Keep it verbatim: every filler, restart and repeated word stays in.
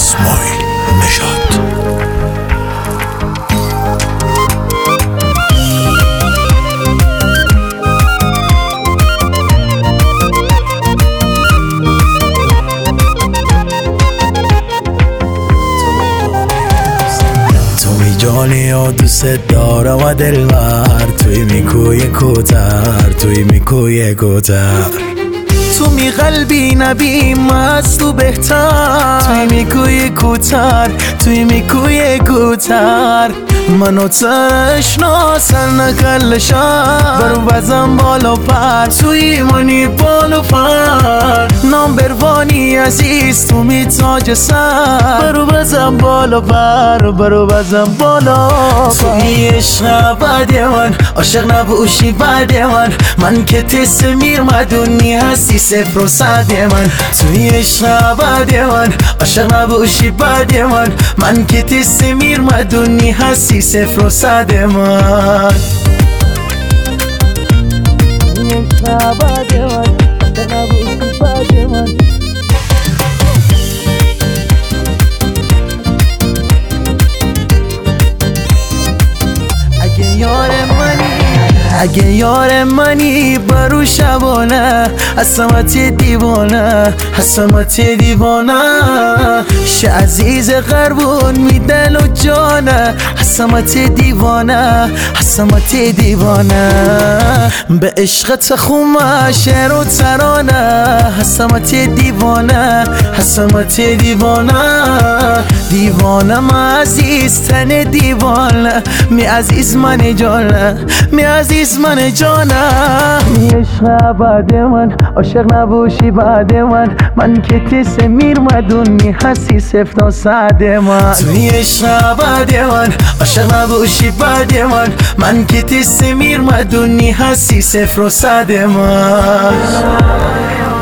اسماعیل نژاد. جانی و دوست دارم و دلبر، توی میکوی کوتر، توی میکوی کوتر، تو می قلبی نبی مست و بهتر، توی میکوی کوتر، توی میکوی کوتر، منو تشنا سر نکلشم برو بزن بالا پر، توی منی بالا پر، نام بروانی عزیز تو می تاج سر، برو بزن بالا پر، برو بزن بالا پر، توی عشق بعد من عاشق نباشی بعد من، من که تست میر مدونی هستی صفر و صد من، توی عشق بعد من عاشق نباشی بعد من، من که تست میر مدونی هستی صفر و صد من، توی عشق بعد من عاشق نباشی بعد من. اگه یار منی اگه یار منی برو شبانه، حسمت دیوانه، حسمت دیوانه، شه عزیز قربون می دل و جانه، حسمت دیوانه، حسمت دیوانه، به عشقت خومه شعر و ترانه، حسمت دیوانه، حسمت دیوانه، دیوانه ما عزیز تن دیوانه، می عزیز من جانه، می عزیز من جانه، می عشق بعد من عاشق نباشی بعد من، من که تست میر مدونی هستی صفر تا صد من، توی عشق بعد من عاشق نباشی بعد من، من که تست میر مدونی هستی صفر و صد من.